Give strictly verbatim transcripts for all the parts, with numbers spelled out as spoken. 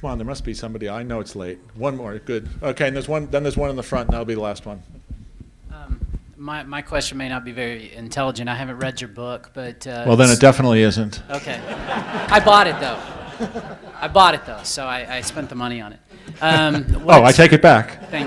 Come on, there must be somebody. I know it's late. One more, good. Okay, and there's one. Then there's one in the front, and that'll be the last one. Um, my my question may not be very intelligent. I haven't read your book, but uh, Well, then it definitely isn't. Okay, I bought it though. I bought it though, so I, I spent the money on it. Um, oh, I take it back. Thank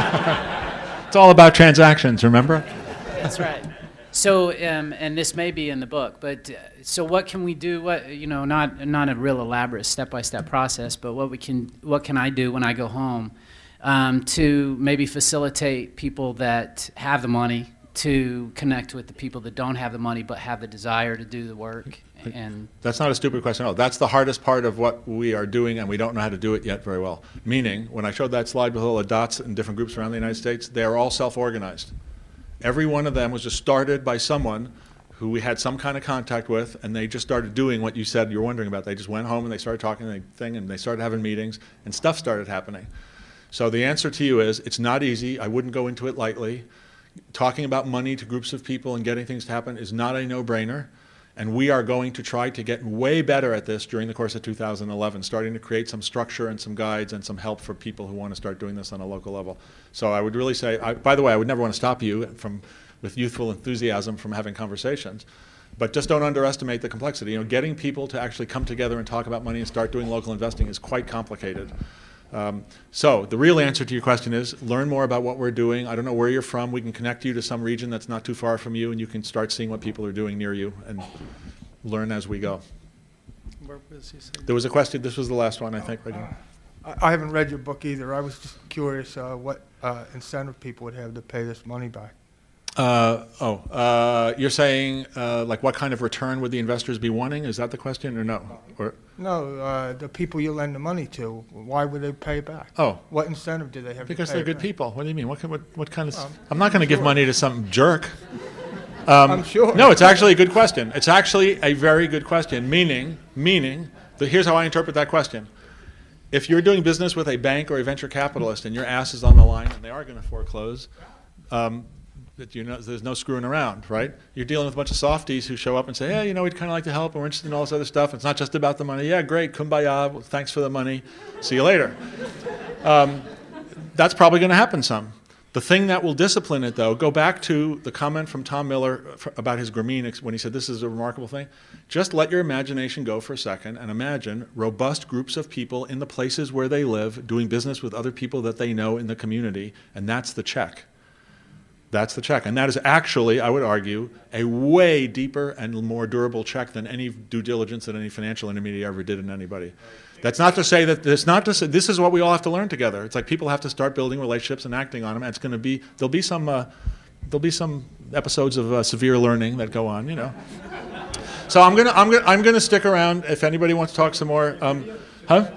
you. It's all about transactions, remember? That's right. So, um, and this may be in the book, but uh, so what can we do? What you know, not not a real elaborate step-by-step process, but what we can, what can I do when I go home um, to maybe facilitate people that have the money to connect with the people that don't have the money but have the desire to do the work? And that's not a stupid question at all. That's the hardest part of what we are doing, and we don't know how to do it yet very well. Meaning, when I showed that slide with all the dots in different groups around the United States, they are all self-organized. Every one of them was just started by someone who we had some kind of contact with, and they just started doing what you said you're wondering about. They just went home and they started talking and they thing, and they started having meetings, and stuff started happening. So the answer to you is, it's not easy. I wouldn't go into it lightly. Talking about money to groups of people and getting things to happen is not a no-brainer. And we are going to try to get way better at this during the course of two thousand eleven, starting to create some structure and some guides and some help for people who want to start doing this on a local level. So I would really say, I, by the way, I would never want to stop you from, with youthful enthusiasm from having conversations, but just don't underestimate the complexity. You know, getting people to actually come together and talk about money and start doing local investing is quite complicated. Um, so the real answer to your question is, learn more about what we're doing. I don't know where you're from. We can connect you to some region that's not too far from you, and you can start seeing what people are doing near you and learn as we go. Where was he saying? There was a question. This was the last one, I think. Uh, I haven't read your book either. I was just curious uh, what uh, incentive people would have to pay this money back. Uh, oh, uh, you're saying uh, like what kind of return would the investors be wanting? Is that the question, or no? Or no, uh, the people you lend the money to, why would they pay back? Oh, what incentive do they have? Because to pay they're good back? people. What do you mean? What, what, what kind of? Um, I'm not going to sure. give money to some jerk. Um, I'm sure. No, it's actually a good question. It's actually a very good question. Meaning, meaning. The, here's how I interpret that question. If you're doing business with a bank or a venture capitalist and your ass is on the line and they are going to foreclose, um, that you know, there's no screwing around, right? You're dealing with a bunch of softies who show up and say, hey, you know, we'd kind of like to help, and we're interested in all this other stuff. It's not just about the money. Yeah, great, kumbaya, well, thanks for the money. See you later. Um, that's probably going to happen some. The thing that will discipline it, though, go back to the comment from Tom Miller about his Grameen when he said this is a remarkable thing. Just let your imagination go for a second and imagine robust groups of people in the places where they live doing business with other people that they know in the community, and that's the check. That's the check. And that is actually, I would argue, a way deeper and more durable check than any due diligence that any financial intermediary ever did in anybody. That's not to say that, it's not to say, this is what we all have to learn together. It's like people have to start building relationships and acting on them. And it's going to be, there'll be some, uh, there'll be some episodes of uh, severe learning that go on, you know. So I'm going to, I'm going to, I'm going to stick around if anybody wants to talk some more. Um, huh?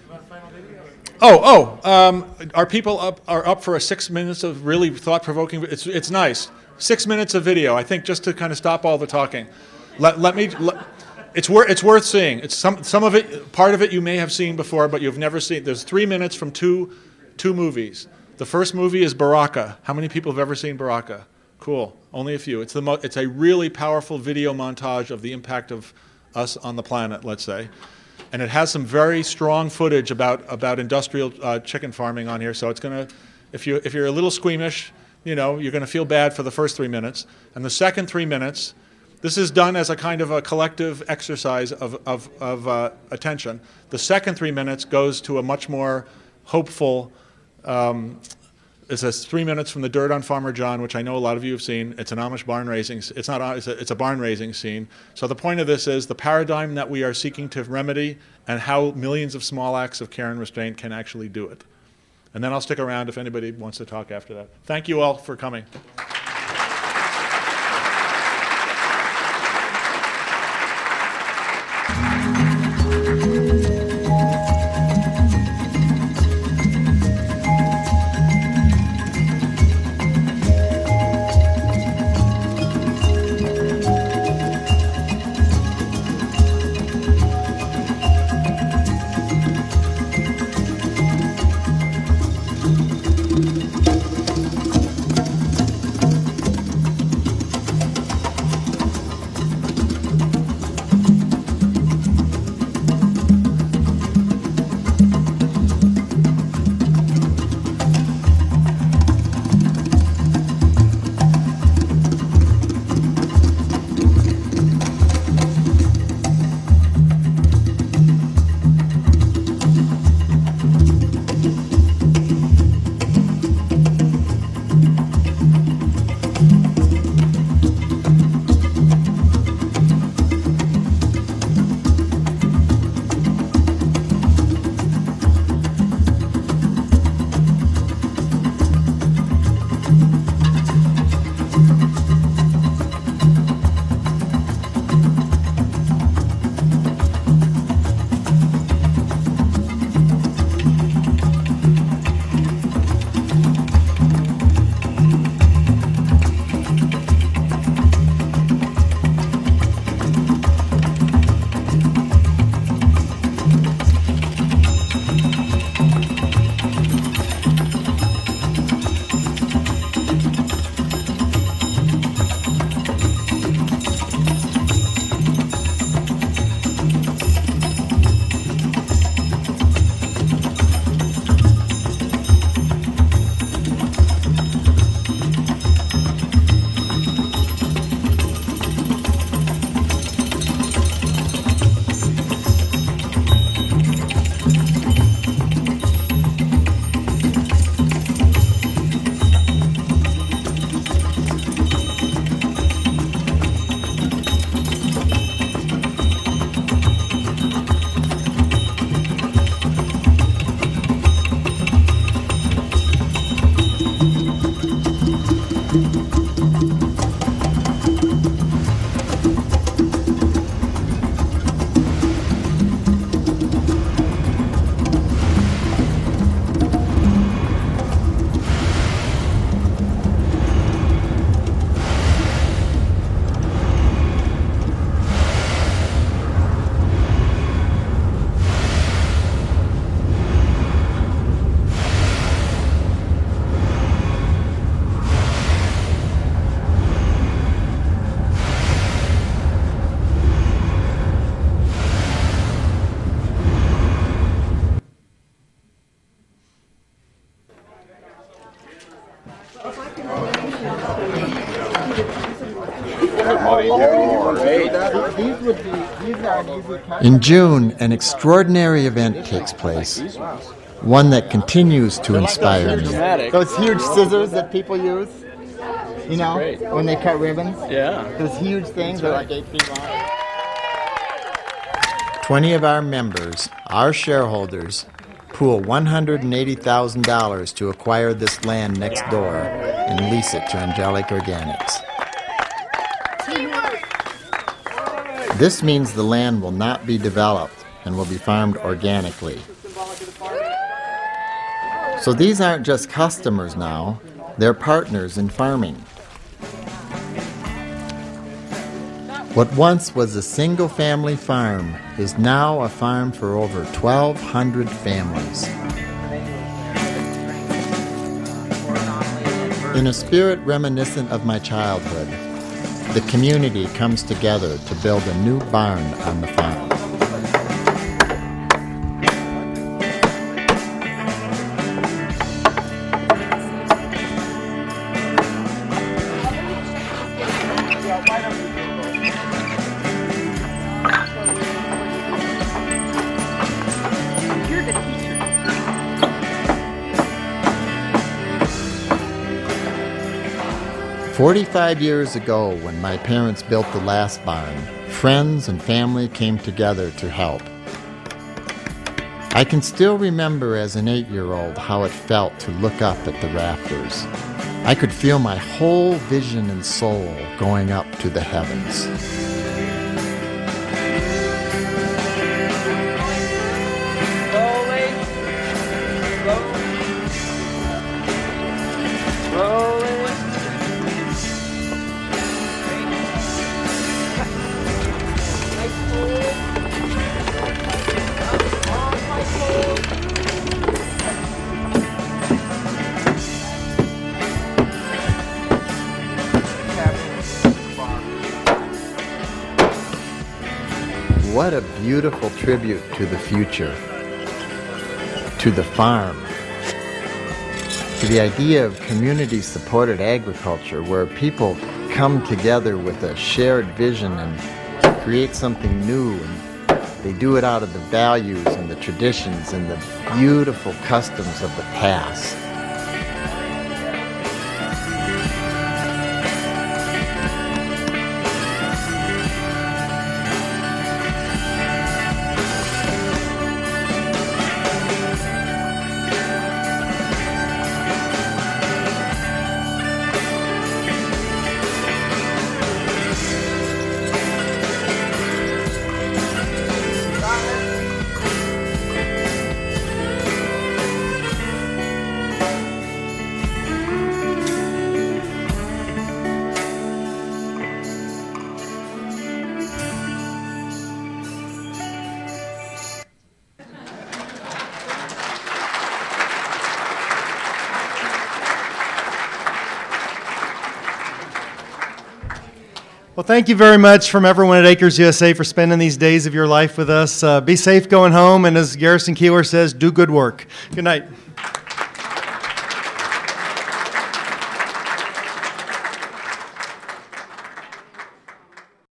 Oh, oh, um, are people up, are up for a six minutes of really thought-provoking, it's, it's nice. Six minutes of video, I think, just to kind of stop all the talking. Let, let me, let, it's, wor it's worth seeing. It's some, some of it, part of it you may have seen before, but you've never seen. There's three minutes from two, two movies. The first movie is Baraka. How many people have ever seen Baraka? Cool, only a few. It's, the mo it's a really powerful video montage of the impact of us on the planet, let's say. And it has some very strong footage about, about industrial uh, chicken farming on here. So it's going to, if, you, if you're a little squeamish, you know, you're going to feel bad for the first three minutes. And the second three minutes, this is done as a kind of a collective exercise of, of, of uh, attention. The second three minutes goes to a much more hopeful, um, it's a three minutes from The Dirt on Farmer John, which I know a lot of you have seen. It's an Amish barn raising. It's not. It's a, it's a barn raising scene. So the point of this is the paradigm that we are seeking to remedy, and how millions of small acts of care and restraint can actually do it. And then I'll stick around if anybody wants to talk after that. Thank you all for coming. these would be, these are an easy cut. In June, an extraordinary event takes place, one that continues to inspire me. Those huge scissors that people use, you know, when they cut ribbons. Yeah. Those huge things are like eight feet long. Twenty of our members, our shareholders, pool one hundred eighty thousand dollars to acquire this land next door and lease it to Angelic Organics. This means the land will not be developed and will be farmed organically. So these aren't just customers now, they're partners in farming. What once was a single-family farm is now a farm for over twelve hundred families. In a spirit reminiscent of my childhood, the community comes together to build a new barn on the farm. Forty-five years ago, when my parents built the last barn, friends and family came together to help. I can still remember as an eight-year-old how it felt to look up at the rafters. I could feel my whole vision and soul going up to the heavens. What a beautiful tribute to the future, to the farm, to the idea of community-supported agriculture where people come together with a shared vision and create something new, and they do it out of the values and the traditions and the beautiful customs of the past. Well, thank you very much from everyone at Acres U S A for spending these days of your life with us. Uh, be safe going home, and as Garrison Keillor says, do good work. Good night.